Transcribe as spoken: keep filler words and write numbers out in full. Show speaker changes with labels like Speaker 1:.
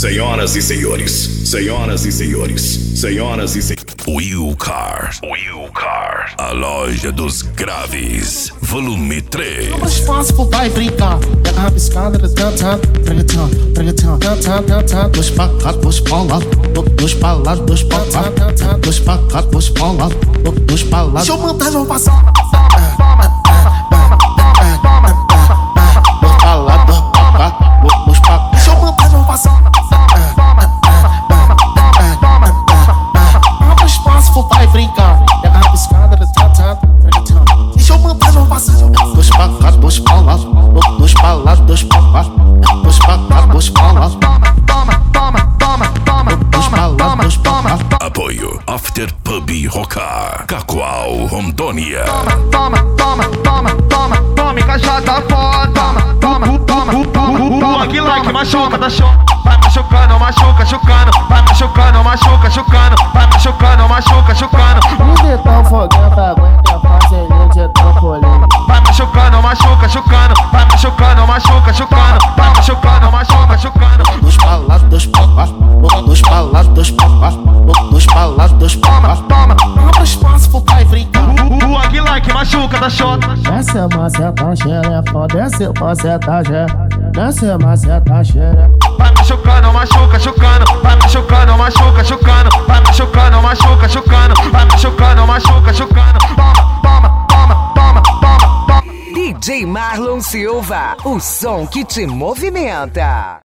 Speaker 1: Senhoras e senhores, senhoras e senhores, senhoras e senhores. Wilcar, Wilcar, a loja dos graves, volume três.
Speaker 2: Mais fácil vai brincar. Pega a rabiscada, canta, pregatão, pregatão, canta, canta. Dois pra cá, dois pra lá, dois pra lá, dois pra cá, dois pra cá, dois pra lá, dois pra lá. Deixa eu mandar, vou passar. Dois pra lá, dois pra cá, dois pra cá. Deixa eu mandar, vou passar. Abre espaço, vai brincar. Pega a rabiscada, canta, pregatão. Deixa eu mandar, vou passar. Dois pra cá, dois pra lá, dois pra lá, dois pra cá, dois pra cá, dois pra lá. Toma, toma, toma, toma, dois pra lá, dois pra cá.
Speaker 1: Apoio After Pub Rocar, Cacoal, Rondônia.
Speaker 2: Toma, toma, toma, toma, tome cajada foda. Toma, toma, toma, aqui like machuca, tá show. Vai machucando, machuca, chucando. Vai machucando, machuca, chucando. Vai machucando, machuca, chucando.
Speaker 3: O dedão fogando aguenta fazer de trampolim.
Speaker 2: Vai machucando, machuca, chucando. Vai machucando, machuca, chucando. Vai machucando, machuca, chucando. Dois pra lá, dois pra cá. Dois pra lá, dois pra cá. Dois pra lá, dois pra cá. Toma, abre espaço, vai brincar. O Aguilar que machuca da xota.
Speaker 3: Desce a maceta xereca, desce a maceta xereca, desce a maceta xereca.
Speaker 2: Vai machucando, machuca, chucando. Vai machucando, machuca, chucando. Vai machucando, machuca, chucando. Vai machucando, machuca, chucando. Toma, toma, toma, toma, toma, toma.
Speaker 4: D J Marlon Silva, o som que te movimenta.